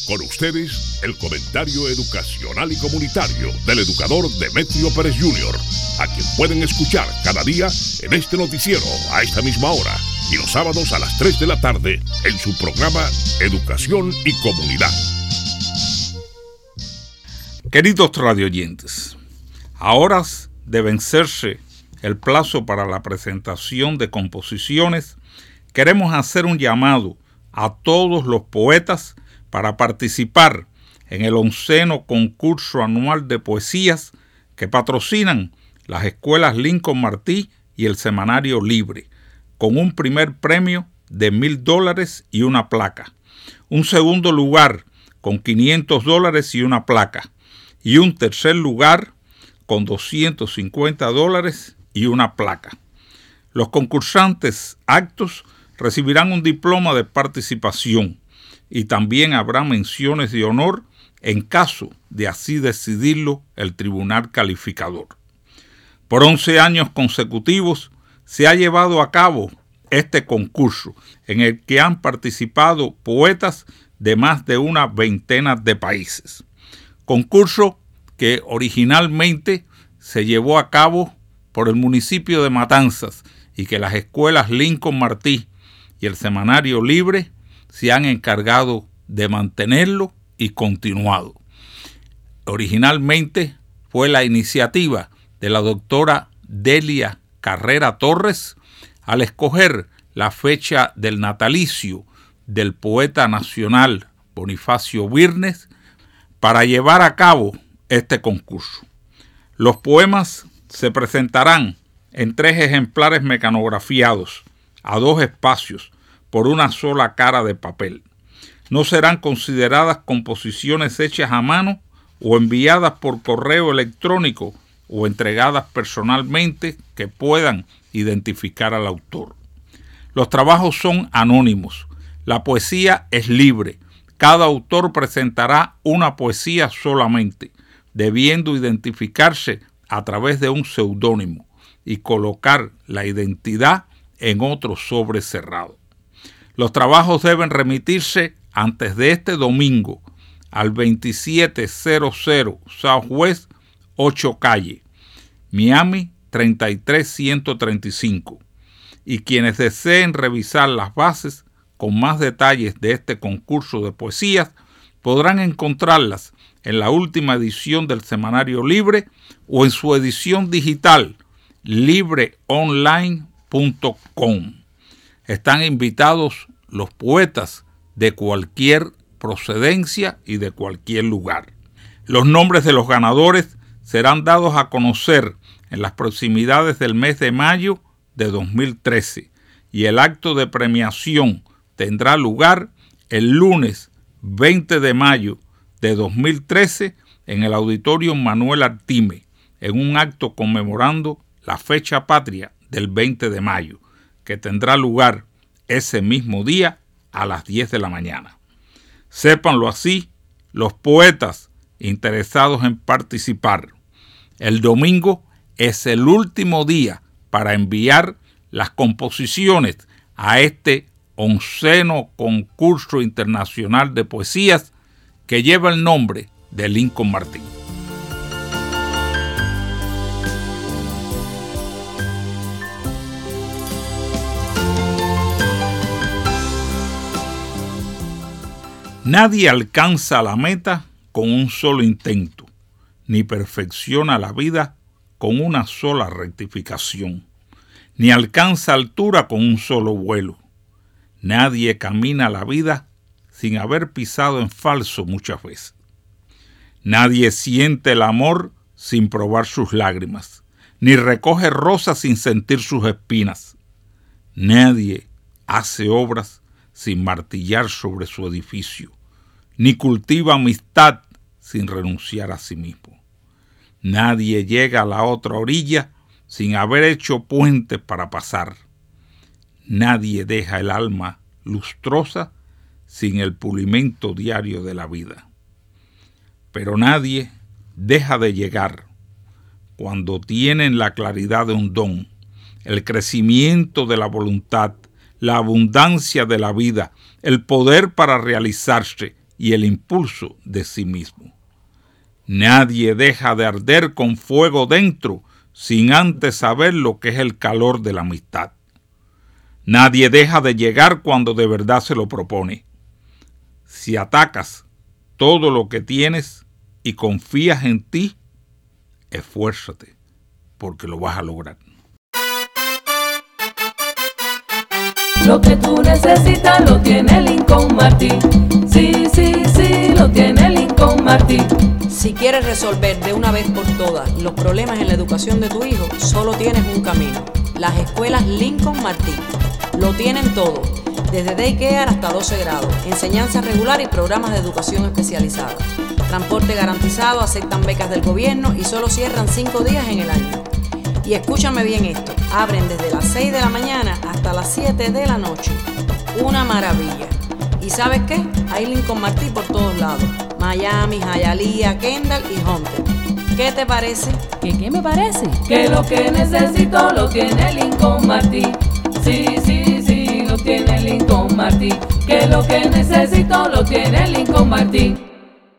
Con ustedes, el comentario educacional y comunitario del educador Demetrio Pérez Jr., a quien pueden escuchar cada día en este noticiero a esta misma hora y los sábados a las 3 de la tarde en su programa Educación y Comunidad. Queridos radioyentes, a horas de vencerse el plazo para la presentación de composiciones, queremos hacer un llamado a todos los poetas para participar en el 11º concurso anual de poesías que patrocinan las escuelas Lincoln Martí y el Semanario Libre, con un primer premio de $1,000 y una placa, un segundo lugar con $500 y una placa, y un tercer lugar con $250 y una placa. Los concursantes aptos recibirán un diploma de participación y también habrá menciones de honor en caso de así decidirlo el tribunal calificador. Por 11 años consecutivos se ha llevado a cabo este concurso en el que han participado poetas de más de una veintena de países. Concurso que originalmente se llevó a cabo por el municipio de Matanzas y que las escuelas Lincoln Martí y el Semanario Libre se han encargado de mantenerlo y continuado. Originalmente fue la iniciativa de la doctora Delia Carrera Torres al escoger la fecha del natalicio del poeta nacional Bonifacio Birnes para llevar a cabo este concurso. Los poemas se presentarán en 3 ejemplares mecanografiados a 2 espacios por una sola cara de papel. No serán consideradas composiciones hechas a mano o enviadas por correo electrónico o entregadas personalmente que puedan identificar al autor. Los trabajos son anónimos. La poesía es libre. Cada autor presentará una poesía solamente, debiendo identificarse a través de un seudónimo y colocar la identidad en otro sobre cerrado. Los trabajos deben remitirse antes de este domingo al 2700 Southwest 8 Calle, Miami 33135, y quienes deseen revisar las bases con más detalles de este concurso de poesías podrán encontrarlas en la última edición del Semanario Libre o en su edición digital libreonline.com. Están invitados los poetas de cualquier procedencia y de cualquier lugar. Los nombres de los ganadores serán dados a conocer en las proximidades del mes de mayo de 2013 y el acto de premiación tendrá lugar el lunes 20 de mayo de 2013 en el Auditorio Manuel Artime, en un acto conmemorando la fecha patria del 20 de mayo, que tendrá lugar ese mismo día a las 10 de la mañana. Sépanlo así los poetas interesados en participar. El domingo es el último día para enviar las composiciones a este 11º concurso internacional de poesías que lleva el nombre de Lincoln Martí. Nadie alcanza la meta con un solo intento, ni perfecciona la vida con una sola rectificación, ni alcanza altura con un solo vuelo. Nadie camina la vida sin haber pisado en falso muchas veces. Nadie siente el amor sin probar sus lágrimas, ni recoge rosas sin sentir sus espinas. Nadie hace obras sin martillar sobre su edificio, ni cultiva amistad sin renunciar a sí mismo. Nadie llega a la otra orilla sin haber hecho puentes para pasar. Nadie deja el alma lustrosa sin el pulimento diario de la vida. Pero nadie deja de llegar cuando tienen la claridad de un don, el crecimiento de la voluntad, la abundancia de la vida, el poder para realizarse y el impulso de sí mismo. Nadie deja de arder con fuego dentro sin antes saber lo que es el calor de la amistad. Nadie deja de llegar cuando de verdad se lo propone. Si atacas todo lo que tienes y confías en ti, esfuérzate, porque lo vas a lograr. Lo que tú necesitas lo tiene Lincoln Martin. Sí, sí, sí, lo tiene Lincoln Martin. Si quieres resolver de una vez por todas los problemas en la educación de tu hijo, solo tienes un camino: las escuelas Lincoln Martin. Lo tienen todo, desde daycare hasta 12 grados, enseñanza regular y programas de educación especializada. Transporte garantizado, aceptan becas del gobierno y solo cierran 5 días en el año. Y escúchame bien esto, abren desde las 6 de la mañana hasta las 7 de la noche. Una maravilla. ¿Y sabes qué? Hay Lincoln Martin por todos lados: Miami, Hialeah, Kendall y Hunter. ¿Qué te parece? ¿Qué me parece? Que lo que necesito lo tiene Lincoln Martin. Sí, sí, sí, lo tiene Lincoln Martin. Que lo que necesito lo tiene Lincoln Martin.